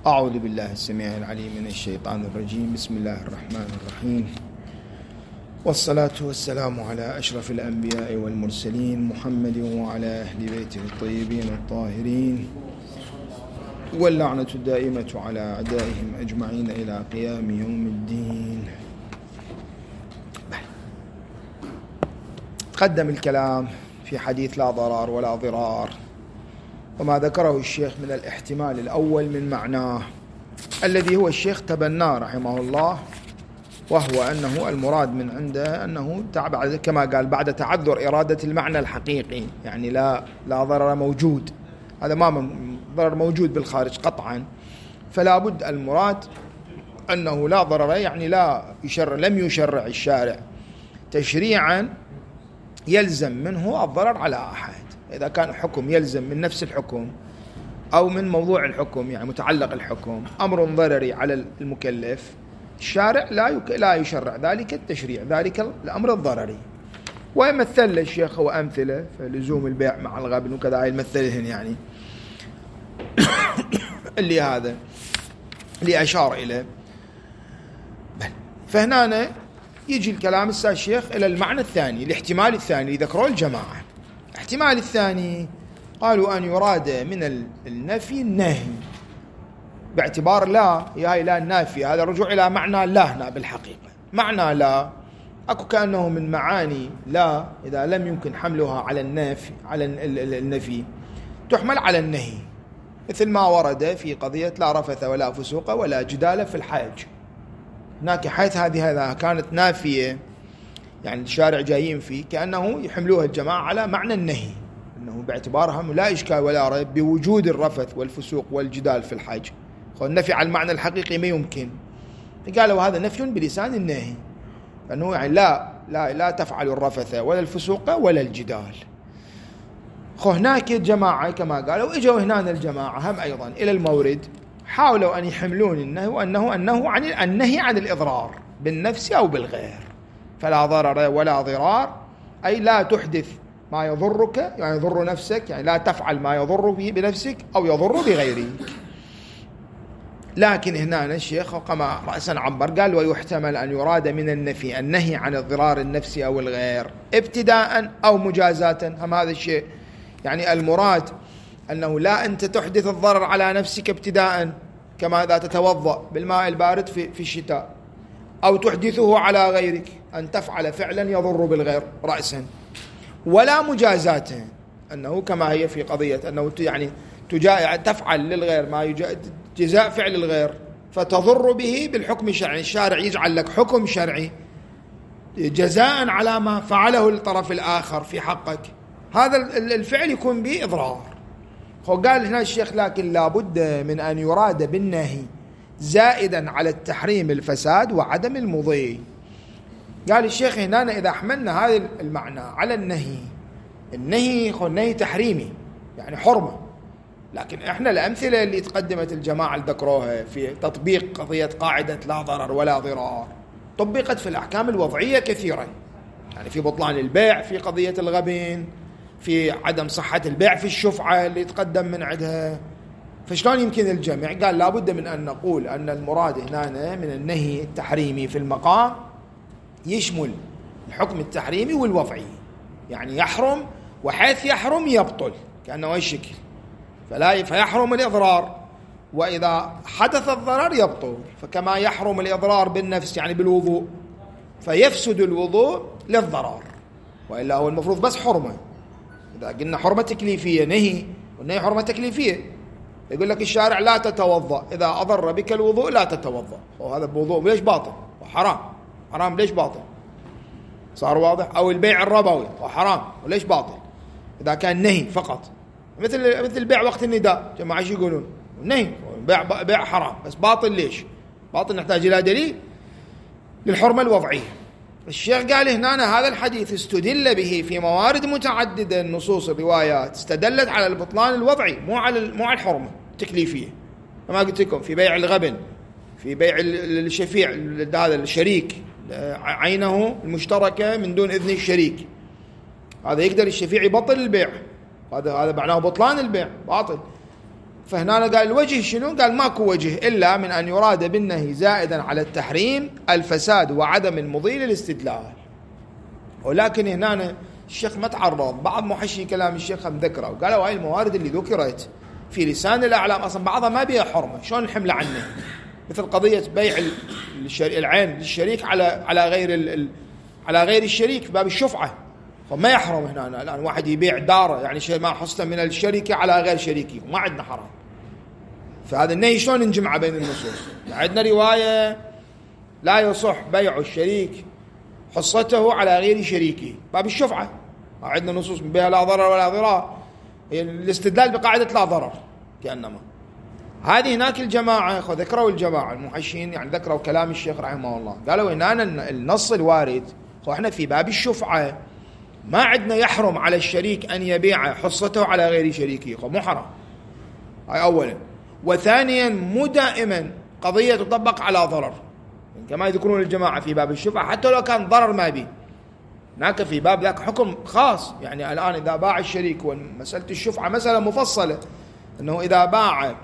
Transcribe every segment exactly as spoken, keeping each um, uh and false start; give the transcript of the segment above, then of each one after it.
أعوذ بالله السميع العليم من الشيطان الرجيم. بسم الله الرحمن الرحيم، والصلاة والسلام على أشرف الأنبياء والمرسلين محمد وعلى أهل بيته الطيبين الطاهرين، واللعنة الدائمة على أعدائهم أجمعين إلى قيام يوم الدين. تقدم الكلام في حديث لا ضرر ولا ضرار، وما ذكره الشيخ من الاحتمال الأول من معناه الذي هو الشيخ تبناه رحمه الله، وهو أنه المراد من عنده أنه كما قال بعد تعذر إرادة المعنى الحقيقي، يعني لا لا ضرر موجود، هذا ما ضرر موجود بالخارج قطعا، فلا بد المراد أنه لا ضرر، يعني لا يشرع لم يشرع الشارع تشريعا يلزم منه الضرر على أحد. إذا كان حكم يلزم من نفس الحكم أو من موضوع الحكم، يعني متعلق الحكم أمر ضرري على المكلف، الشارع لا يك... لا يشرع ذلك التشريع، ذلك الأمر الضرري. ويمثل الشيخ وأمثلة فلزوم البيع مع الغبن وكذا، يمثلهن يعني اللي هذا اللي أشار إليه. فهنا يجي الكلام السا الشيخ إلى المعنى الثاني، الاحتمال الثاني اللي ذكره الجماعة. الاحتمال الثاني قالوا أن يراد من النفي النهي باعتبار لا، هي هاي لا النافية، هذا رجوع إلى معنى لا هنا بالحقيقة. معنى لا أكو كأنه من معاني لا إذا لم يمكن حملها على النفي على النفي تحمل على النهي، مثل ما ورد في قضية لا رفث ولا فسوق ولا جدال في الحج. هناك حيث هذه هذا كانت نافية، يعني الشارع جايين فيه كأنه يحملوها الجماعة على معنى النهي، أنه باعتبارها لا إشكال ولا ريب بوجود الرفث والفسوق والجدال في الحج، النفي على المعنى الحقيقي ما يمكن، قالوا هذا نفي بلسان النهي، أنه يعني لا لا لا تفعل الرفث ولا الفسوق ولا الجدال. خو هناك الجماعة كما قالوا اجوا هنا الجماعة هم أيضا إلى المورد، حاولوا أن يحملون النهي وأنه أنه عن النهي عن الإضرار بالنفس أو بالغير، فلا ضرر ولا ضرار، أي لا تحدث ما يضرك، يعني يضر نفسك، يعني لا تفعل ما يضر به بنفسك أو يضر بغيرك. لكن هنا الشيخ كما رأسا عبر قال ويحتمل أن يراد من النفي النهي عن الضرار النفسي أو الغير ابتداء أو مجازاة. هم هذا الشيء يعني المراد أنه لا أنت تحدث الضرر على نفسك ابتداء، كما إذا تتوضأ بالماء البارد في في الشتاء، أو تحدثه على غيرك أن تفعل فعلا يضر بالغير رأسا، ولا مجازات، أنه كما هي في قضية أنه يعني تجا تفعل للغير ما جزاء فعل الغير فتضر به بالحكم الشرعي، الشارع يجعل لك حكم شرعي جزاء على ما فعله الطرف الآخر في حقك، هذا الفعل يكون به إضرار. قال هنا الشيخ لكن لابد من أن يراد بالنهي زائدا على التحريم الفساد وعدم المضي. قال الشيخ هنا إذا حملنا هذا المعنى على النهي، النهي هو النهي تحريمي يعني حرمة، لكن إحنا الأمثلة اللي تقدمت الجماعة اللي ذكروها في تطبيق قضية قاعدة لا ضرر ولا ضرار طبقت في الأحكام الوضعية كثيرا، يعني في بطلان البيع، في قضية الغبن، في عدم صحة البيع، في الشفعة اللي تقدم من عندها. فشلون يمكن الجمع؟ قال لابد من أن نقول أن المراد هنا من النهي التحريمي في المقام يشمل الحكم التحريمي والوضعي، يعني يحرم، وحيث يحرم يبطل كأنه الشكل، فلا فيحرم الإضرار، وإذا حدث الضرر يبطل، فكما يحرم الإضرار بالنفس يعني بالوضوء فيفسد الوضوء للضرر، وإلا هو المفروض بس حرمة. إذا قلنا حرمة تكليفية نهي، والنهي حرمة تكليفية، يقول لك الشارع لا تتوضأ، إذا أضر بك الوضوء لا تتوضأ، وهذا بوضوء ليش باطل وحرام، حرام ليش باطل، صار واضح؟ أو البيع الربوي وحرام وليش باطل إذا كان نهي فقط، مثل مثل بيع وقت النداء، جماعة شو يقولون نهي بيع بيع حرام بس باطل، ليش باطل؟ نحتاج إلى دليل للحرمة الوضعية. الشيخ قال هنا هذا الحديث استدل به في موارد متعددة، النصوص الروايات استدلت على البطلان الوضعي مو على مو على الحرمة التكليفية، كما قلت لكم في بيع الغبن، في بيع الشفيع هذا الشريك عينه المشتركة من دون إذن الشريك، هذا يقدر الشفيع يبطل البيع، هذا هذا معناه بطلان البيع باطل. فهنا قال الوجه شنو؟ قال ماكو وجه إلا من أن يراد بالنهي زائدا على التحريم الفساد وعدم المضي للاستدلال. ولكن هنا الشيخ ما تعرض، بعض محشي كلام الشيخ مذكره وقالوا هاي الموارد اللي ذكرت في لسان الأعلام أصلا بعضها ما بيها حرمة، شلون نحمل عنه؟ مثل قضية بيع العين للشريك على على غير على غير الشريك في باب الشفعة، فما يحرم هنا الآن واحد يبيع داره يعني شيء ما حصته من الشركة على غير شريكه، ما عندنا حرام. فهذا النهي شلون نجمع بين النصوص؟ عندنا رواية لا يصح بيع الشريك حصته على غير شريكه باب الشفعة، عندنا نصوص بها لا ضرر ولا ضرار، الاستدلال بقاعدة لا ضرر كأنما. هذه هناك الجماعة ذكروا الجماعة المحشين يعني ذكروا كلام الشيخ رحمه الله، قالوا إن أنا النص الوارد وإحنا في باب الشفعة ما عندنا يحرم على الشريك أن يبيع حصته على غير شريكه، مو حرام. هاي أولا. وثانيا مو دائما قضية تطبق على ضرر كما يذكرون الجماعة في باب الشفعة، حتى لو كان ضرر ما بي هناك في باب ذاك حكم خاص. يعني الآن إذا باع الشريك، ومسألة الشفعة مسألة مفصلة، أنه إذا باع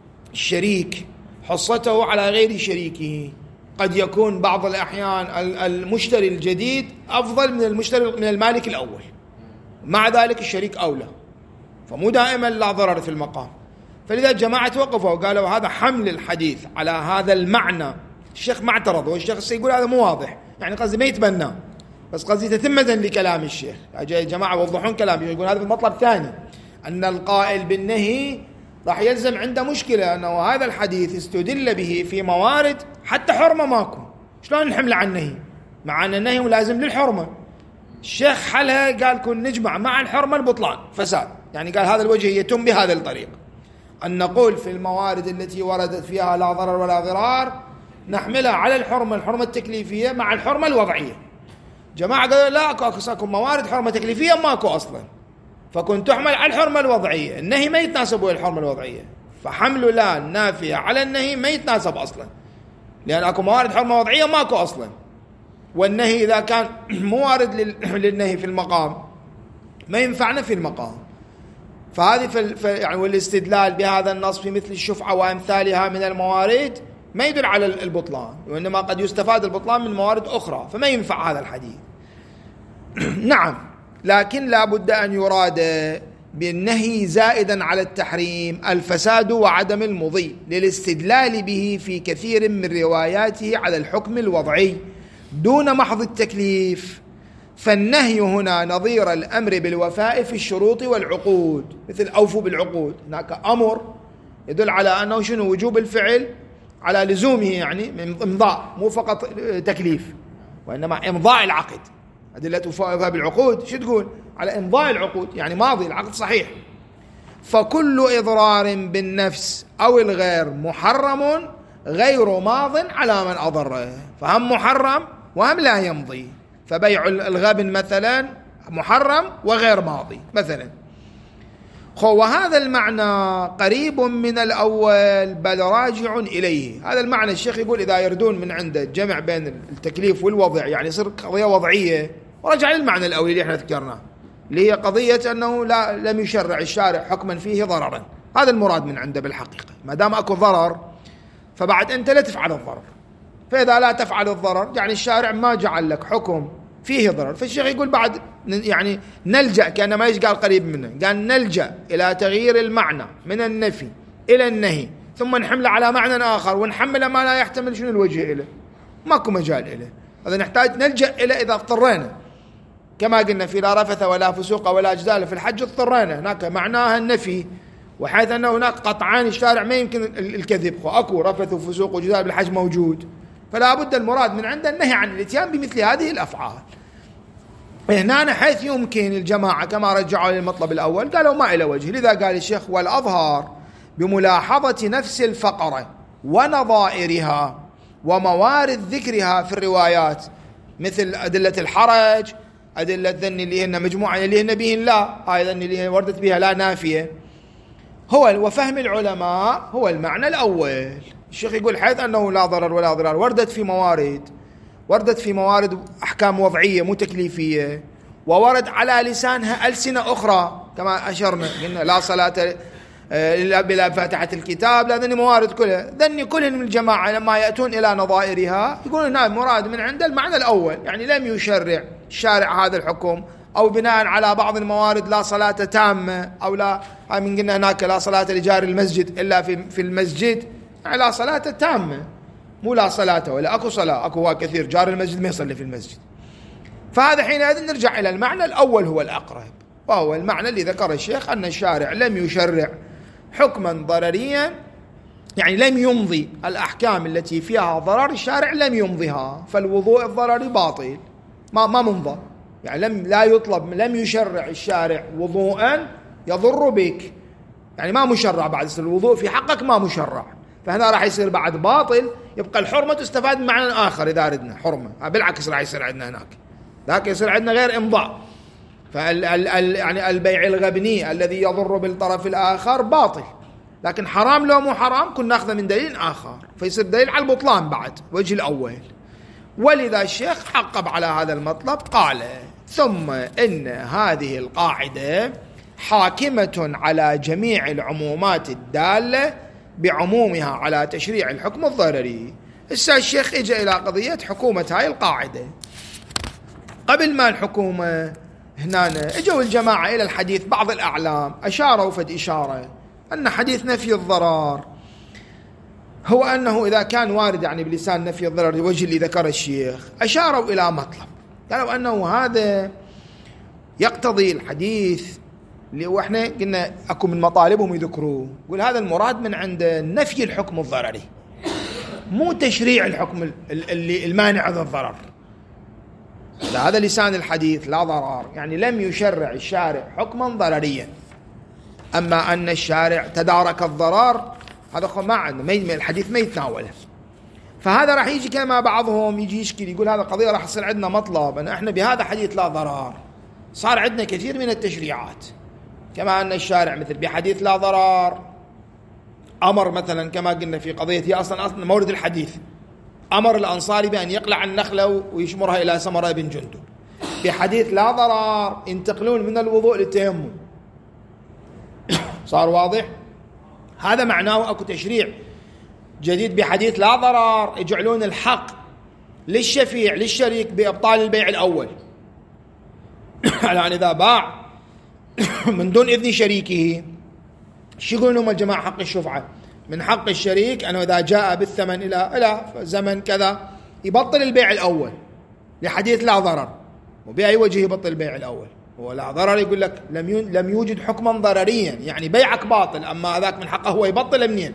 الشريك حصته على غير شريكه قد يكون بعض الأحيان المشتري الجديد أفضل من المشتري من المالك الأول، مع ذلك الشريك أولى، فمو دائما لا ضرر في المقام. فلذا الجماعة توقفوا وقالوا هذا حمل الحديث على هذا المعنى. الشيخ ما اعترض، والشيخ يقول هذا مو واضح، يعني قصدي ما يتبناه، بس قصدي تتمة لكلام الشيخ. الجماعة يوضحون كلامه، يقول هذا المطلب ثاني، أن القائل بالنهي راح يلزم عنده مشكلة، أنه هذا الحديث استدل به في موارد حتى حرمة ماكو، شلون نحمل عن النهي مع أن النهي ملازم للحرمة؟ الشيخ حلها قال كن نجمع مع الحرمة البطلان فساد، يعني قال هذا الوجه يتم بهذا الطريق، أن نقول في الموارد التي وردت فيها لا ضرر ولا ضرار نحملها على الحرمة الحرمة التكليفية مع الحرمة الوضعية. جماعة قالوا لا أكو موارد حرمة تكليفية ماكو أصلا، فكنت تحمل على الحرمة الوضعية، النهي ما يتناسب ويا الحرمة الوضعية، فحمل لا النافية على النهي ما يتناسب أصلا، لأن أكو موارد حرمة وضعية ماكو أصلا، والنهي إذا كان موارد للنهي في المقام ما ينفعنا في المقام. فهذه في يعني والاستدلال بهذا النص في مثل الشفعة وأمثالها من الموارد ما يدل على البطلان، وإنما قد يستفاد البطلان من موارد أخرى، فما ينفع هذا الحديث. نعم، لكن لا بد أن يراد بالنهي زائدا على التحريم الفساد وعدم المضي للاستدلال به في كثير من رواياته على الحكم الوضعي دون محض التكليف. فالنهي هنا نظير الأمر بالوفاء في الشروط والعقود، مثل أوفوا بالعقود، هناك أمر يدل على أنه شنو وجوب الفعل على لزومه، يعني من إمضاء، مو فقط تكليف وإنما إمضاء العقد. أدلة وفاء بالعقود شو تقول؟ على إمضاء العقود، يعني ماضي العقد صحيح. فكل إضرار بالنفس أو الغير محرم غير ماض على من أضره، فهم محرم وهم لا يمضي. فبيع الغبن مثلا محرم وغير ماضي مثلا. وهذا المعنى قريب من الأول بل راجع إليه. هذا المعنى الشيخ يقول إذا يردون من عنده الجمع بين التكليف والوضع، يعني يصير قضية وضعية، ورجع للمعنى الأولي اللي احنا ذكرناه اللي هي قضية أنه لا لم يشرع الشارع حكما فيه ضررا. هذا المراد من عنده بالحقيقة، ما دام أكو ضرر فبعد أنت لا تفعل الضرر، فإذا لا تفعل الضرر يعني الشارع ما جعل لك حكم فيه ضرر. فالشيخ يقول بعد يعني نلجأ، كأنه ما يقال قريب منه، قال نلجأ إلى تغيير المعنى من النفي إلى النهي، ثم نحمله على معنى آخر ونحمله ما لا يحتمل شنو الوجه إليه، ماكو مجال إليه. هذا نحتاج نلجأ إلى إذا اضطرينا، كما قلنا في لا رفث ولا فسوق ولا جدال في الحج اضطرينا، هناك معناها النفي، وحيث أنه هناك قطعان الشارع ما يمكن الكذب، أكو رفث وفسوق وجدال بالحج موجود، فلا بد المراد من عنده النهي عن الاتيان بمثل هذه الأفعال. هنا حيث يمكن الجماعة كما رجعوا للمطلب الأول قالوا ما إلى وجه، لذا قال الشيخ والأظهر بملاحظة نفس الفقرة ونظائرها وموارد ذكرها في الروايات، مثل أدلة الحرج، أدلة ذن اللي هن مجموعة اللي هن بهن لا، هاي ذن اللي وردت بها لا نافية، هو وفهم العلماء هو المعنى الأول. الشيخ يقول حيث أنه لا ضرر ولا ضرار وردت في موارد وردت في موارد أحكام وضعية مو تكليفية، وورد على لسانها ألسنة أخرى كما أشرنا، قلنا لا صلاة إلا بلا فاتحة الكتاب، لا ذني موارد كلها، ذني كلهم من الجماعة لما يأتون إلى نظائرها يقولون هنا مراد من عند المعنى الأول، يعني لم يشرع الشارع هذا الحكم، أو بناء على بعض الموارد لا صلاة تامة، أو لا من قلنا هناك لا صلاة لجار المسجد إلا في في المسجد، يعني لا صلاة تامة، مو لا صلاة ولا أكو صلاة، أكو كثير جار المسجد ما يصلي في المسجد. فهذا حينئذ نرجع إلى المعنى الأول هو الأقرب، وهو المعنى اللي ذكر الشيخ أن الشارع لم يشرع حكما ضرريا، يعني لم يمضي الأحكام التي فيها ضرر، الشارع لم يمضيها، فالوضوء الضرري باطل ما ما منضى، يعني لم لا يطلب، لم يشرع الشارع وضوءا يضر بك، يعني ما مشرع بعد الوضوء في حقك ما مشرع، فهنا راح يصير بعد باطل، يبقى الحرمة تستفاد من معنى آخر إذا أردنا حرمة، بالعكس راح يصير عندنا هناك ذاك يصير عندنا غير إمضاء. فال ال ال يعني البيع الغبني الذي يضر بالطرف الآخر باطل، لكن حرام لو مو حرام كنا ناخذه من دليل آخر، فيصير دليل على البطلان بعد وجه الأول. ولذا الشيخ عقب على هذا المطلب قال: ثم إن هذه القاعدة حاكمة على جميع العمومات الدالة بعمومها على تشريع الحكم الضرري. هسه الشيخ اجى إلى قضية حكومة هاي القاعدة. قبل ما الحكومة هنا اجوا الجماعة إلى الحديث، بعض الأعلام أشاروا فد إشارة أن حديث نفي الضرر هو أنه إذا كان وارد يعني بلسان نفي الضرر الوجه اللي ذكر الشيخ، أشاروا إلى مطلب، قالوا أنه هذا يقتضي الحديث اللي هو احنا قلنا أكو من مطالبهم يذكروه، يقول هذا المراد من عند نفي الحكم الضرري، مو تشريع الحكم اللي المانع ذا الضرر. هذا لسان الحديث لا ضرر، يعني لم يشرع الشارع حكما ضرريا، أما أن الشارع تدارك الضرر هذا ما عندنا، الحديث ما يتناوله. فهذا راح يجي كما بعضهم يجي يشكي يقول هذا قضية راح يصير عندنا مطلب أن احنا بهذا حديث لا ضرر صار عندنا كثير من التشريعات، كما أن الشارع مثل بحديث لا ضرر أمر مثلا كما قلنا في قضية هي أصلا أصلا مورد الحديث، أمر الأنصاري بأن يقلع النخلة ويشمرها إلى سمرة بن جندب، بحديث لا ضرر ينتقلون من الوضوء للتيمم. صار واضح؟ هذا معناه أكو تشريع جديد بحديث لا ضرر، يجعلون الحق للشفيع للشريك بإبطال البيع الأول، الآن إذا باع من دون إذن شريكه شو يقولون هم الجماعة حق الشفعة؟ من حق الشريك أنه إذا جاء بالثمن إلى إلى زمن كذا يبطل البيع الأول لحديث لا ضرر. وبأي وجه يبطل البيع الأول؟ هو لا ضرر يقول لك لم لم يوجد حكما ضرريا، يعني بيعك باطل، أما هذاك من حقه هو يبطل منين؟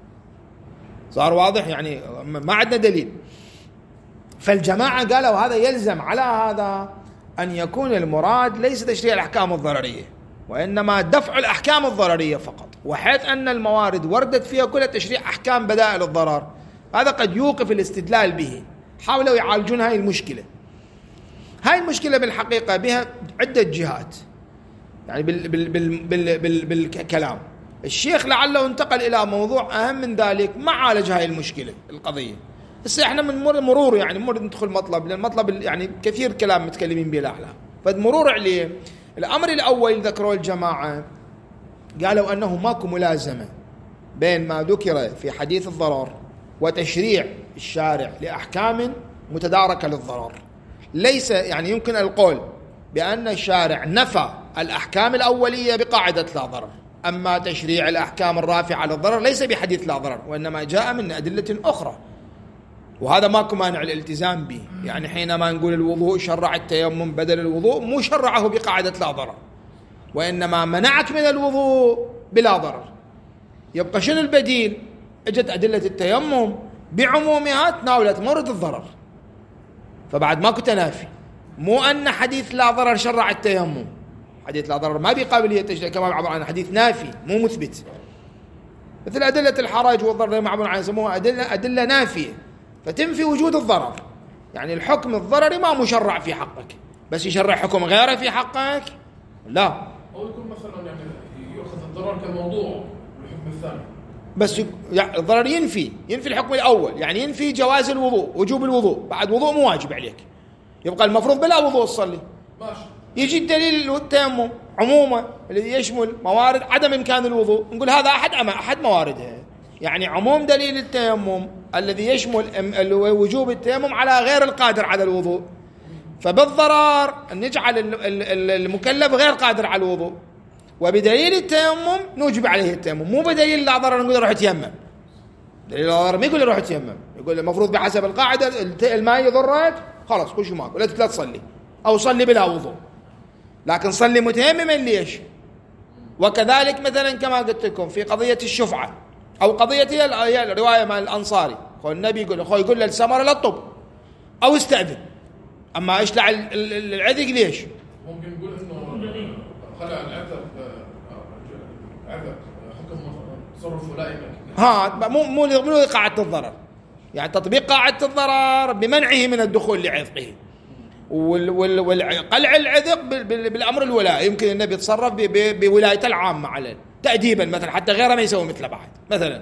صار واضح؟ يعني ما عندنا دليل. فالجماعة قالوا هذا يلزم على هذا أن يكون المراد ليس تشريع الأحكام الضررية، وإنما دفع الأحكام الضررية فقط، وحيث أن الموارد وردت فيها كل تشريع أحكام بدائل الضرر، هذا قد يوقف الاستدلال به. حاولوا يعالجون هاي المشكلة. هاي المشكلة بالحقيقة بها عدة جهات، يعني بال بال بال بال بال بالكلام الشيخ لعله انتقل إلى موضوع أهم من ذلك ما عالج هاي المشكلة القضية. بس احنا من مرور يعني مرور ندخل مطلب، لأن المطلب يعني كثير كلام متكلمين به الأعلام، فالمرور عليه. الأمر الأول ذكروا الجماعة قالوا أنه ماكو ملازمة بين ما ذكر في حديث الضرر وتشريع الشارع لأحكام متداركة للضرر. ليس يعني يمكن القول بأن الشارع نفى الأحكام الأولية بقاعدة لا ضرر، أما تشريع الأحكام الرافعة للضرر ليس بحديث لا ضرر، وإنما جاء من أدلة أخرى، وهذا ماكو مانع الالتزام به. يعني حينما نقول الوضوء شرع التيمم بدل الوضوء، مو شرعه بقاعدة لا ضرر، وإنما منعك من الوضوء بلا ضرر. يبقى شنو البديل؟ اجت أدلة التيمم بعمومها تناولت مورد الضرر، فبعد ماكو تنافي. مو أن حديث لا ضرر شرع التيمم، حديث لا ضرر ما بقابلية تشريع، كما عبر عن حديث نافي مو مثبت، مثل أدلة الحرج والضرر معبر عن يسموها أدلة أدلة نافية فتنفي وجود الضرر. يعني الحكم الضرري ما مشرع في حقك، بس يشرع حكم غيره في حقك لا. أو يكون مثلا يعني يأخذ الضرر كموضوع والحكم الثاني، بس يعني الضرر ينفي ينفي الحكم الأول، يعني ينفي جواز الوضوء وجوب الوضوء، بعد وضوء مو واجب عليك، يبقى المفروض بلا وضوء تصلي. ماشي. يجي الدليل التيمم عمومه الذي يشمل موارد عدم إمكان الوضوء، نقول هذا أحد أما أحد مواردها. يعني عموم دليل التيمم الذي يشمل وجوب التيمم على غير القادر على الوضوء، فبالضرر نجعل المكلف غير قادر على الوضوء، وبدليل التيمم نوجب عليه التيمم، مو بدليل لا ضرر نقول روح تيمم. دليل لا ضرر ما يقول روح تيمم، يقول المفروض بحسب القاعدة الماء يضرك خلاص كل شيء ماكو لا تصلي، أو صلي بلا وضوء، لكن صلي متيمما ليش؟ وكذلك مثلا كما قلت لكم في قضية الشفعة أو قضية الرواية مع الأنصاري، النبي يقول أخوي يقول للسمرة لا تطب أو استأذن، أما اشلع العذق ليش؟ ممكن نقول إنه خلع العذق عذق حكم تصرف ولائي ها مو مو مو قاعدة الضرر، يعني تطبيق قاعدة الضرر بمنعه من الدخول لعذقه، وقلع العذق بالأمر الولائي يمكن النبي يتصرف بولايته العامة عليه تأديبا مثلا حتى غيره ما يسوي مثله بعد، مثلا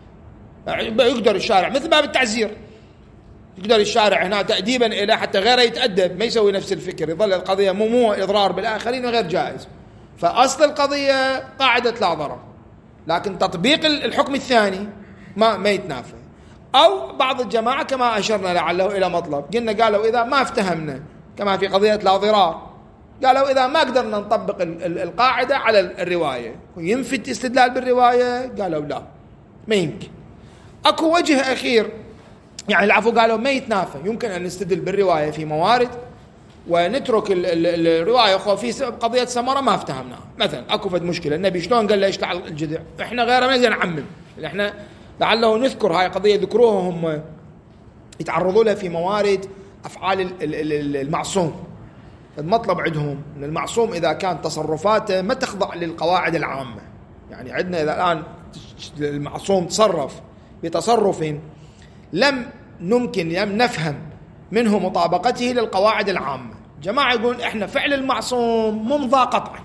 يقدر الشارع مثل باب التعزير يقدر الشارع هنا تأديبا إلى حتى غيره يتأدب ما يسوي نفس الفكر، يظل القضية مو مو إضرار بالآخرين وغير جائز. فأصل القضية قاعدة لا ضرر، لكن تطبيق الحكم الثاني ما ما يتنافى. أو بعض الجماعة كما أشرنا لعله إلى مطلب، قلنا قالوا إذا ما افتهمنا كما في قضية لا ضرار، قالوا إذا ما قدرنا نطبق القاعدة على الرواية ينفي الاستدلال بالرواية، قالوا لا ما يمكن. أكو وجه أخير يعني العفو، قالوا ما يتنافى، يمكن أن نستدل بالرواية في موارد ونترك الرواية خو في قضية سمرة ما افتهمناها. مثلا أكو فد مشكلة النبي شلون قال له يشلع الجذع، إحنا غير ما نقدر نعمم، إحنا لعله نذكر هاي قضية ذكروها هم يتعرضوا لها في موارد أفعال المعصوم. المطلب عندهم أن المعصوم إذا كان تصرفاته ما تخضع للقواعد العامة، يعني عندنا إذا الآن المعصوم تصرف بتصرف لم نمكن لم نفهم منه مطابقته للقواعد العامة، جماعة يقولون إحنا فعل المعصوم ممضى قطعا،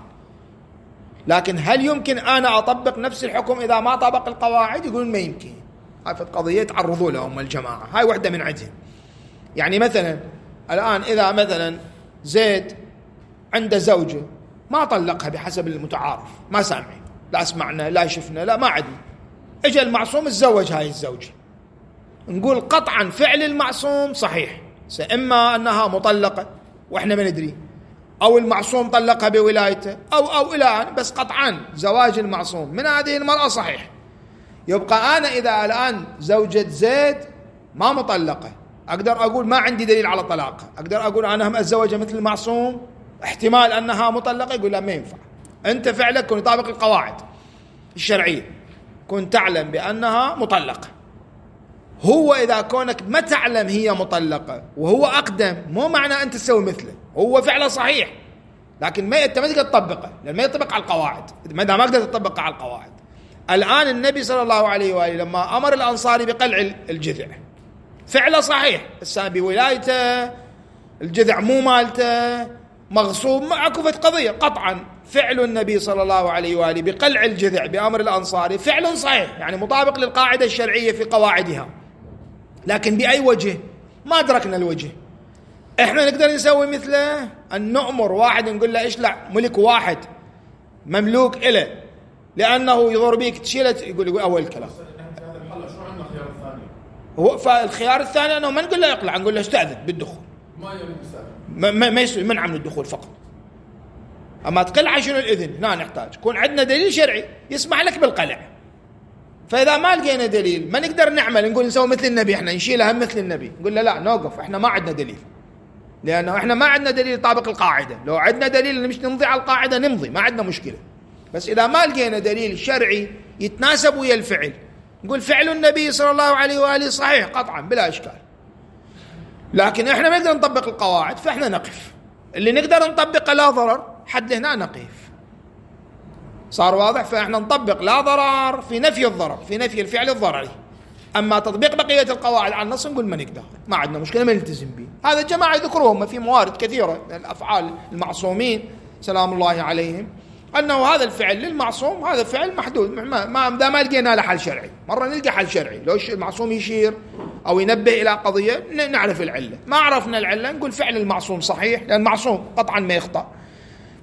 لكن هل يمكن أنا أطبق نفس الحكم إذا ما طبق القواعد؟ يقولون ما يمكن. هاي في القضية تعرضوا لهم الجماعة، هاي واحدة من عندهم. يعني مثلا الآن إذا مثلا زيد عنده زوجة ما طلقها بحسب المتعارف، ما سامعين لا سمعنا لا شفنا لا ما عدنا، اجى المعصوم تزوج هاي الزوجة، نقول قطعا فعل المعصوم صحيح، إما أنها مطلقة وإحنا ما ندري، أو المعصوم طلقها بولايته، أو أو إلى أن بس قطعا زواج المعصوم من هذه المرأة صحيح. يبقى أنا إذا الآن زوجة زيد ما مطلقة أقدر أقول ما عندي دليل على طلاقها، أقدر أقول أنا هم أتزوجها مثل المعصوم احتمال أنها مطلقة، يقول لا ما ينفع، أنت فعلك كن يطابق القواعد الشرعية، كن تعلم بأنها مطلقة. هو إذا كونك ما تعلم هي مطلقة وهو أقدم مو معنى أنت تسوي مثله، هو فعله صحيح لكن ما أنت ما تقدر تطبقه لأن ما يطبق على القواعد، ما ما قدرت تطبقه على القواعد. الآن النبي صلى الله عليه وآله لما أمر الأنصاري بقلع الجذع فعله صحيح، السنة بولايته الجذع مو مالته مغصوب، ما عكفت قضية قطعا فعل النبي صلى الله عليه وآله بقلع الجذع بأمر الأنصاري فعل صحيح، يعني مطابق للقاعدة الشرعية في قواعدها، لكن بأي وجه؟ ما أدركنا الوجه. إحنا نقدر نسوي مثله أن نأمر واحد نقول له اشلع ملك واحد مملوك إله لأنه يضر بيك تشيلت، يقول يقول أول كلام. هو فالخيار الثاني أنه ما نقول له يقلع، نقول له استأذن بالدخول، ما ما ما يسوي منع من الدخول فقط. أما تقلع شنو الإذن؟ هنا نحتاج يكون عندنا دليل شرعي يسمح لك بالقلع. فإذا ما لقينا دليل ما نقدر نعمل نقول نسوي مثل النبي، إحنا نشيلها مثل النبي، نقول له لا نوقف، إحنا ما عندنا دليل، لأنه إحنا ما عندنا دليل يطابق القاعدة. لو عندنا دليل مش نمضي على القاعدة نمضي، ما عندنا مشكلة. بس إذا ما لقينا دليل شرعي يتناسب ويا الفعل نقول فعل النبي صلى الله عليه وآله صحيح قطعا بلا إشكال، لكن إحنا ما نقدر نطبق القواعد فإحنا نقف. اللي نقدر نطبق لا ضرر حد هنا نقف. صار واضح؟ فإحنا نطبق لا ضرر في نفي الضرر، في نفي الفعل الضرري. أما تطبيق بقية القواعد على النص نقول ما نقدر، ما عندنا مشكلة، ما نلتزم به. هذا الجماعة يذكروهم في موارد كثيرة من الأفعال المعصومين سلام الله عليهم أنه هذا الفعل للمعصوم هذا فعل محدود، ما ما ما لقينا له حل شرعي. مرة نلقى حل شرعي، لو المعصوم يشير أو ينبه إلى قضية نعرف العلة، ما عرفنا العلة نقول فعل المعصوم صحيح لأن المعصوم قطعا ما يخطأ.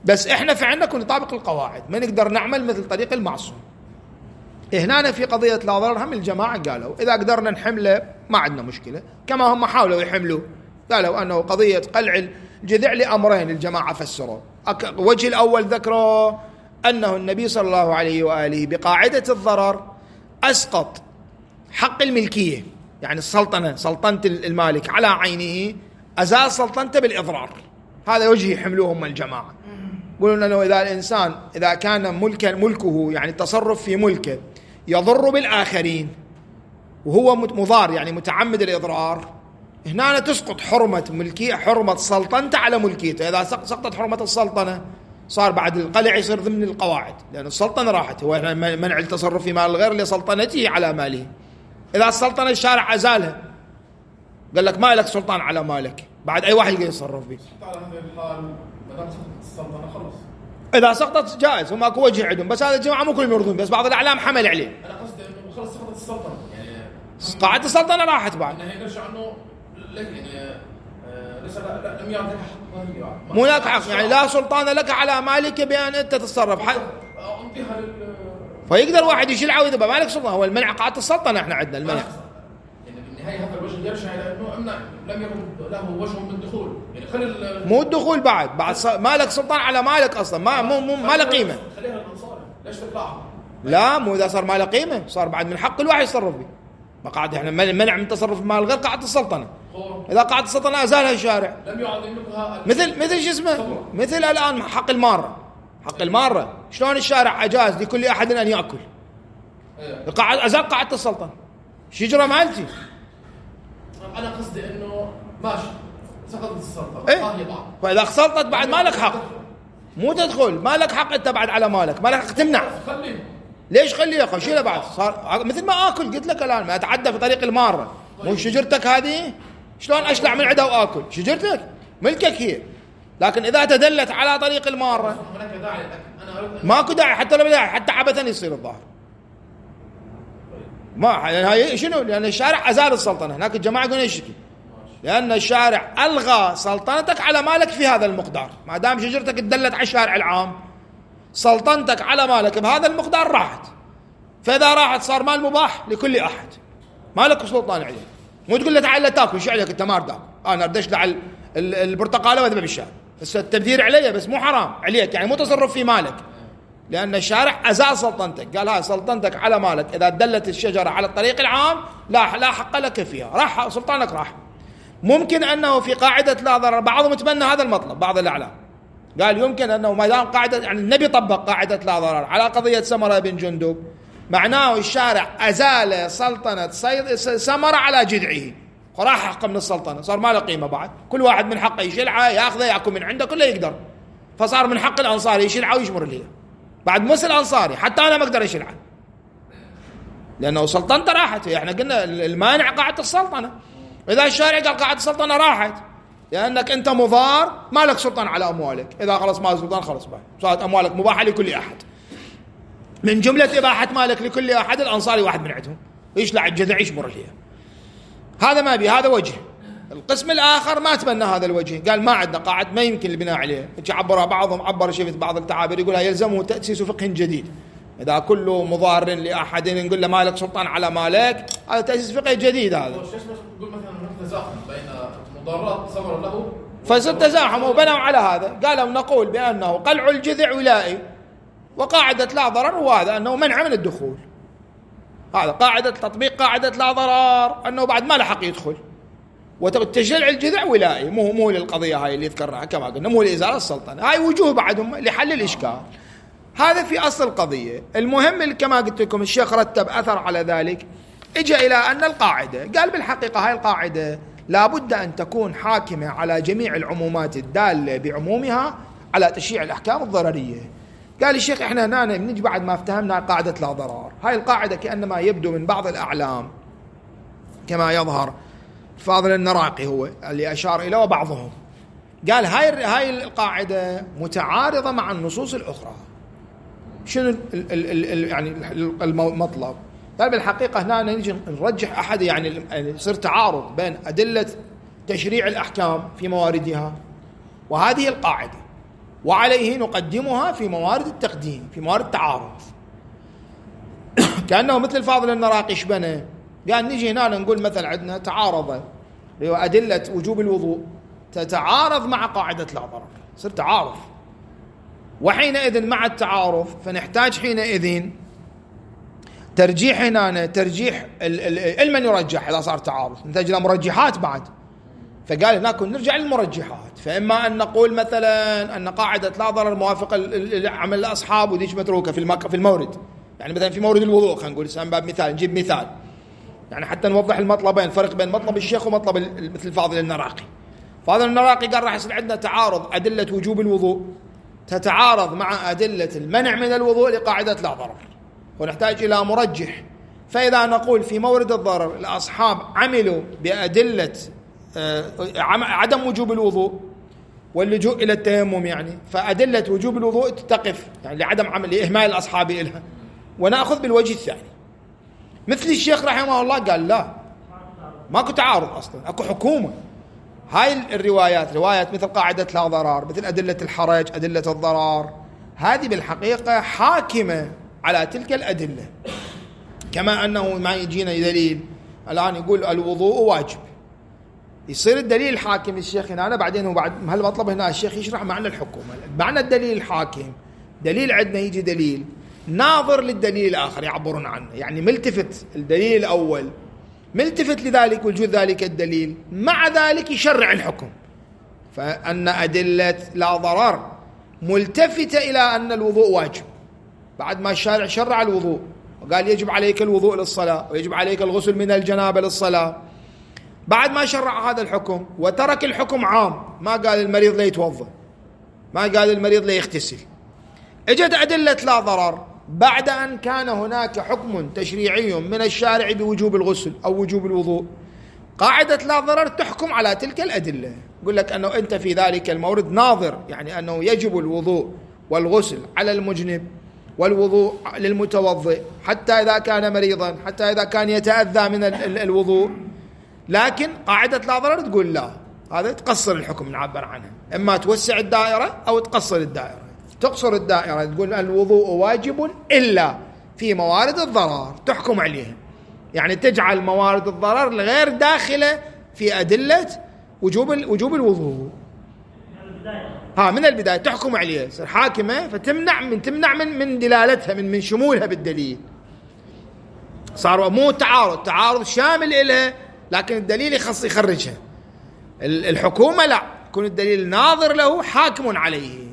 بس احنا في عندنا كنا نطابق القواعد، ما نقدر نعمل مثل طريق المعصوم. هنا في قضية لا ضرر هم الجماعة قالوا إذا قدرنا نحمله ما عندنا مشكلة، كما هم حاولوا يحملوا، قالوا أنه قضية قلع الجذع لأمرين الجماعة فسروا. وجه الأول ذكروا أنه النبي صلى الله عليه وآله بقاعدة الضرر أسقط حق الملكية، يعني السلطنة سلطنة المالك على عينه، أزال سلطنته بالإضرار. هذا وجه يحملوهم الجماعة، يقولون أنه إذا الإنسان إذا كان ملكا ملكه يعني التصرف في ملكه يضر بالآخرين وهو مضار يعني متعمد الإضرار، هنا تسقط حرمة ملكية حرمة سلطنته على ملكيته. إذا سقطت حرمة السلطنة صار بعد القلع يصير ضمن القواعد، لأن السلطنة راحت، هو منع التصرف في مال الغير لسلطنته على ماله. إذا السلطنة الشارع أزالها قال لك ما لك سلطان على مالك، بعد أي واحد يقدر يتصرف به. على هذه الحال ما دام سقطت السلطنة خلص. إذا سقطت جائز، هم اكو وجه عندهم، بس هذا الجماعة مو كلهم يرضون، بس بعض الأعلام حمل عليه. أنا قصدي إنه خلص سقطت السلطنة، يعني قاعدة السلطنة راحت بعد. إنه يرجع إنه يعني ليس لم يعطيك حق. مو لك حق، يعني لا سلطان لك على مالك بأن أنت تتصرف. حد أنتهى لل. فيقدر واحد يشيل إذا ما لك سلطان، هو المنع قاعدة السلطنة إحنا عندنا المنع. يعني بالنهاية هذا الوجه يرجع إلى إنه أمنع لم يكن له وجه من الدخول، يعني خلي مو الدخول بعد بعد ما لك سلطان على مالك أصلا، ما مو مو ما له قيمة. خليها الأنصار، ليش تطلعها؟ لا مو إذا صار ما له قيمة، صار بعد من حق الواحد يتصرف به. ما قاعد إحنا منع من تصرف مال غير قاعدة السلطنة. إذا قاعدة السلطنة أزالها الشارع. لم يعد يملكها مثل مثل شو اسمه؟ مثل الآن حق المارة. حق المارة شلون الشارع أجاز لكل أحد أن يأكل. قاعد أزال قاعدة السلطنة. شجرة مالتي. أنا قصدي إنه ماشي سقطت السلطنة. إيه؟ فإذا سقطت بعد ما لك حق. مو تدخل، ما لك حق أنت بعد على مالك، ما لك حق تمنع. خليه. ليش خليه يا أخي؟ شيله بعد. صار مثل ما آكل قلت لك الآن ما أتعدى في طريق المارة. مو شجرتك هذه شلون أشلع من عدها وآكل؟ شجرتك ملكك هي. لكن إذا تدلت على طريق المارة ماكو داعي، حتى لو داعي حتى عبثا يصير الظاهر. ما يعني هاي شنو؟ لأن الشارع أزال السلطنة. هناك الجماعة يقولون يشكي لأن الشارع ألغى سلطنتك على مالك في هذا المقدار، ما دام شجرتك تدلت على الشارع العام سلطنتك على مالك بهذا المقدار راحت. فإذا راحت صار مال مباح لكل أحد، ما لك سلطان عليه. مو تقول له تعال تاكل، شو عليك انت ما تاكل، انا اردش على البرتقاله واذبح بالشارع، بس التبذير علي بس مو حرام عليك، يعني مو تصرف في مالك، لان الشارع ازال سلطنتك، قال هاي سلطنتك على مالك اذا دلت الشجره على الطريق العام لا لا حق لك فيها، راح سلطانك راح. ممكن انه في قاعده لا ضرر، بعضهم يتبنى هذا المطلب، بعض الاعلام قال يمكن انه ما دام قاعده، يعني النبي طبق قاعده لا ضرر على قضيه سمره بن جندب، معناه الشارع أزال سلطنة سمرة على جذعه، وراح حق من السلطنة، صار ما له قيمة بعد، كل واحد من حقه يشلعه ياخذه ياكل من عنده كله يقدر، فصار من حق الأنصاري يشلعه ويشمر ليه بعد مثل الأنصاري، حتى أنا ما أقدر أشلعه لأنه سلطنته راحت. احنا قلنا المانع قاعدة السلطنة، إذا الشارع قال قاعدة السلطنة راحت لأنك أنت مضار ما لك سلطان على أموالك، إذا خلص ما سلطان خلص بعد صارت أموالك مباحة لكل أحد، من جملة إباحة مالك لكل أحد الأنصاري واحد من عندهم يشلع الجذع يشمر ليه. هذا ما بي، هذا وجه. القسم الآخر ما تبنى هذا الوجه، قال ما عندنا قاعد ما يمكن البناء عليه، عبرها بعضهم عبر شفت بعض التعابير يقولها يلزمه تأسيس فقه جديد، إذا كله مضار لأحد نقول له مالك سلطان على مالك، هذا تأسيس فقه جديد. هذا يقول مثلا تزاحم بين مضارات سمر له فصار تزاحموا وبنوا على هذا، قالوا نقول بأنه قلع الجذع ولائي، وقاعدة لا ضرر وهذا أنه منع من الدخول، هذا قاعدة تطبيق قاعدة لا ضرر أنه بعد ما له حق يدخل، وتشلع الجذع ولائي، مو مو للقضية هاي اللي ذكرناها كما قلنا، مو لإزالة السلطنة، هاي وجوه بعدهم لحل الإشكال. هذا في أصل القضية. المهم كما قلت لكم الشيخ رتب أثر على ذلك، إجا إلى أن القاعدة قال بالحقيقة هاي القاعدة لابد أن تكون حاكمة على جميع العمومات الدالة بعمومها على تشريع الأحكام الضررية. قال الشيخ احنا هنا بنجي بعد ما افتهمنا قاعدة لا ضرر، هاي القاعدة كأنما يبدو من بعض الأعلام كما يظهر فاضل النراقي هو اللي أشار إليه وبعضهم، قال هاي هاي القاعدة متعارضة مع النصوص الأخرى. شنو ال ال ال يعني المطلب؟ قال بالحقيقة هنا نجي نرجح أحد، يعني يصير تعارض بين أدلة تشريع الأحكام في مواردها وهذه القاعدة، وعليه نقدمها في موارد التقديم، في موارد التعارض. كأنه مثل الفاضل النراقي شبنه، قال نجي هنا نقول مثلا عندنا تعارض أدلة وجوب الوضوء تتعارض مع قاعدة لا ضرر، صار تعارض، وحينئذ مع التعارض فنحتاج حينئذ ترجيح، هنا ترجيح المن يرجح إذا صار تعارض، نحتاج إلى مرجحات بعد. فقال هناك نرجع للمرجحات، فإما أن نقول مثلا أن قاعدة لا ضرر موافقة لعمل الأصحاب وديش متروكة في في المورد، يعني مثلا في مورد الوضوء خلينا نقول سام باب مثال، نجيب مثال يعني حتى نوضح المطلبين، فرق بين مطلب الشيخ ومطلب مثل فاضل النراقي. فاضل النراقي قال راح يصير عندنا تعارض أدلة وجوب الوضوء تتعارض مع أدلة المنع من الوضوء لقاعدة لا ضرر، ونحتاج إلى مرجح. فإذا نقول في مورد الضرر الأصحاب عملوا بأدلة عدم وجوب الوضوء واللجوء إلى التيمم، يعني فأدلة وجوب الوضوء تقف يعني لعدم عمل لإهمال الأصحاب إلها، ونأخذ بالوجه الثاني. مثل الشيخ رحمه الله قال لا، ماكو تعارض أصلا، أكو حكومة. هاي الروايات، روايات مثل قاعدة لا ضرر، مثل أدلة الحرج، أدلة الضرار، هذه بالحقيقة حاكمة على تلك الأدلة. كما أنه ما يجينا دليل الآن يقول الوضوء واجب، يصير الدليل الحاكم الشيخ هنا، بعدين وبعد هالمطلب هنا الشيخ يشرح معنى الحكومة، معنى الدليل الحاكم. دليل عندنا يجي دليل ناظر للدليل الآخر يعبرون عنه، يعني ملتفت الدليل الأول ملتفت لذلك وجود ذلك الدليل، مع ذلك يشرع الحكم. فأن أدلة لا ضرر ملتفتة إلى أن الوضوء واجب، بعد ما الشارع شرع الوضوء وقال يجب عليك الوضوء للصلاة ويجب عليك الغسل من الجنابة للصلاة، بعد ما شرع هذا الحكم وترك الحكم عام، ما قال المريض لا يتوضأ، ما قال المريض لا يغتسل، اجت أدلة لا ضرر بعد أن كان هناك حكم تشريعي من الشارع بوجوب الغسل أو وجوب الوضوء. قاعدة لا ضرر تحكم على تلك الأدلة، يقول لك أنه أنت في ذلك المورد ناظر، يعني أنه يجب الوضوء والغسل على المجنب والوضوء للمتوضئ حتى إذا كان مريضا، حتى إذا كان يتأذى من الوضوء. لكن قاعدة لا ضرر تقول لا، هذا تقصر الحكم نعبر عنها، إما توسع الدائرة أو تقصر الدائرة. تقصر الدائرة تقول الوضوء واجب إلا في موارد الضرر تحكم عليها، يعني تجعل موارد الضرر غير داخلة في أدلة وجوب وجوب الوضوء. ها من البداية تحكم عليها، صار حاكمة، فتمنع من تمنع من من دلالتها من من شمولها بالدليل. صار مو تعارض، تعارض شامل إلها لكن الدليل يخص يخرجها. الحكومة لا، يكون الدليل ناظر له حاكم عليه،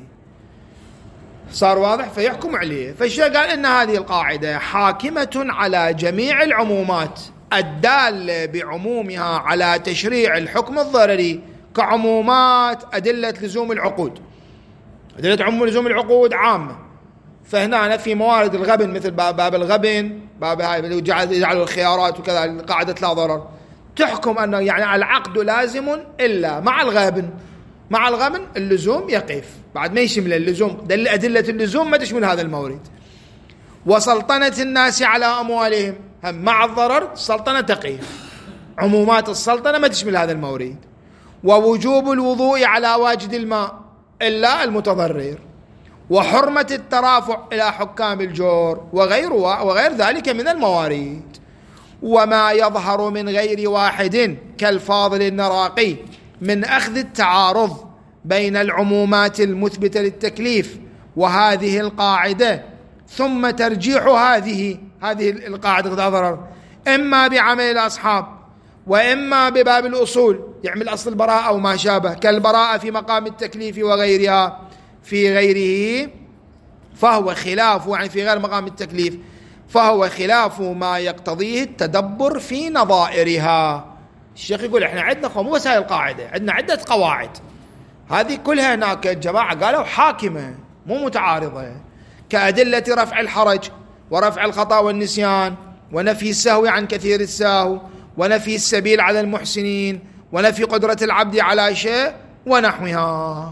صار واضح فيحكم عليه. فالشيخ قال إن هذه القاعدة حاكمة على جميع العمومات الدالة بعمومها على تشريع الحكم الضرري، كعمومات أدلة لزوم العقود. أدلة عموم لزوم العقود عامة، فهنا في موارد الغبن مثل باب الغبن، باب هاي اللي يجعلوا الخيارات وكذا، قاعدة لا ضرر تحكم أنه يعني العقد لازم إلا مع الغبن، مع الغبن اللزوم يقف، بعد ما يشمل اللزوم دل أدلة اللزوم ما تشمل هذا المورد. وسلطنة الناس على أموالهم هم مع الضرر السلطنة تقف، عمومات السلطنة ما تشمل هذا المورد. ووجوب الوضوء على واجد الماء إلا المتضرر، وحرمة الترافع إلى حكام الجور وغير وغير ذلك من الموارد. وما يظهر من غير واحد كالفاضل النراقي من أخذ التعارض بين العمومات المثبتة للتكليف وهذه القاعدة، ثم ترجيح هذه هذه القاعدة لا ضرر إما بعمل الأصحاب وإما بباب الأصول، يعمل أصل البراءة أو ما شابه كالبراءة في مقام التكليف وغيرها في غيره، فهو خلاف يعني في غير مقام التكليف فهو خلاف ما يقتضيه التدبر في نظائرها. الشيخ يقول احنا عندنا مو بس هاي القاعدة، عندنا عدة قواعد، هذه كلها هناك الجماعة قالوا حاكمة مو متعارضة، كأدلة رفع الحرج ورفع الخطأ والنسيان ونفي السهو عن كثير السهو ونفي السبيل على المحسنين ونفي قدرة العبد على شيء ونحوها،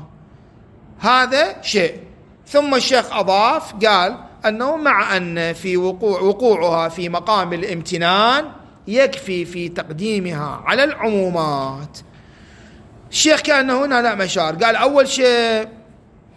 هذا شيء. ثم الشيخ أضاف قال أنه مع أن في وقوع وقوعها في مقام الامتنان يكفي في تقديمها على العمومات. الشيخ كأنه هنا لا مشار، قال أول شيء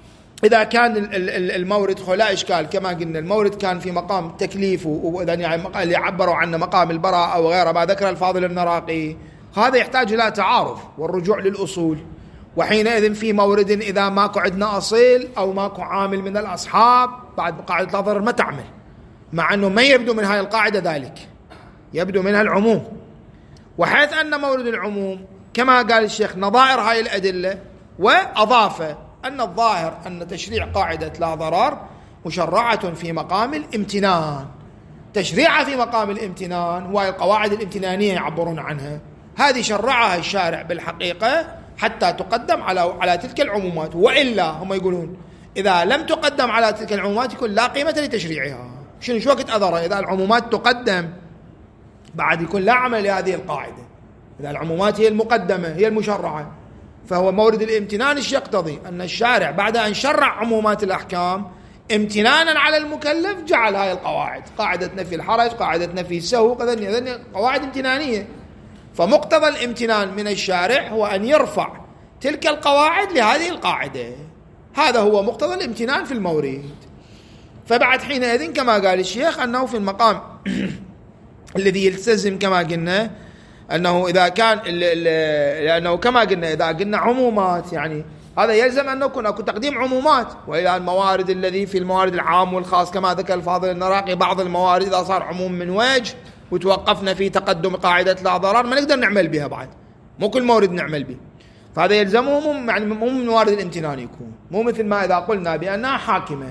إذا كان المورد لا إشكال كما قلنا المورد كان في مقام تكليف وإذا يعني اللي عبروا عنه مقام البراءة أو غيره ما ذكر الفاضل النراقي هذا يحتاج إلى تعارف والرجوع للأصول. وحينئذ في مورد إذا ماكو عندنا أصيل أو ماكو عامل من الأصحاب بعد قاعدة لا ضرر ما تعمل، مع أنه ما يبدو من هاي القاعدة ذلك، يبدو منها العموم. وحيث أن مورد العموم كما قال الشيخ نظائر هاي الأدلة، وأضاف أن الظاهر أن تشريع قاعدة لا ضرر مشرعة في مقام الامتنان. تشريعها في مقام الامتنان وهي القواعد الامتنانية يعبرون عنها، هذه شرعها الشارع بالحقيقة حتى تقدم على على تلك العمومات، وإلا هم يقولون إذا لم تقدم على تلك العمومات يكون لا قيمة لتشريعها. شنو شو وقت أضره إذا العمومات تقدم بعد يكون لا عمل لهذه القاعدة، إذا العمومات هي المقدمة هي المشرعة. فهو مورد الامتنان ايش يقتضي؟ أن الشارع بعد أن شرع عمومات الأحكام امتنانا على المكلف جعل هاي القواعد، قاعدة نفي الحرج، قاعدة نفي السهو، هذني قواعد امتنانية. فمقتضى الامتنان من الشارع هو أن يرفع تلك القواعد لهذه القاعدة، هذا هو مقتضى الامتنان في المورد. فبعد حينئذ كما قال الشيخ أنه في المقام الذي يلتزم كما قلنا أنه إذا كان لأنه كما قلنا إذا قلنا عمومات يعني هذا يلزم أن يكون أكو تقديم عمومات، وإلى الموارد الذي في الموارد العام والخاص كما ذكر الفاضل النراقي بعض الموارد إذا صار عموم من وجه وتوقفنا في تقدم قاعدة لا ضرر ما نقدر نعمل بها، بعد مو كل مورد نعمل به، فهذا يلزمه مو يعني مو من موارد الامتنان يكون، مو مثل ما إذا قلنا بأنها حاكمة.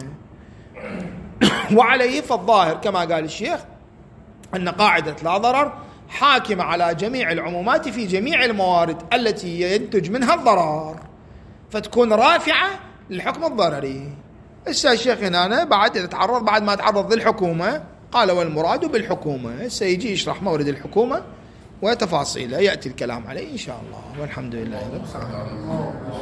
وعليه فالظاهر كما قال الشيخ أن قاعدة لا ضرر حاكمة على جميع العمومات في جميع الموارد التي ينتج منها الضرر، فتكون رافعة للحكم الضرري. هسه الشيخ هنا بعد إذا تعرض بعد ما تعرض للحكومة قال والمراد بالحكومة، هسه يجي يشرح مورد الحكومة وتفاصيله يأتي الكلام عليه إن شاء الله، والحمد لله رب العالمين.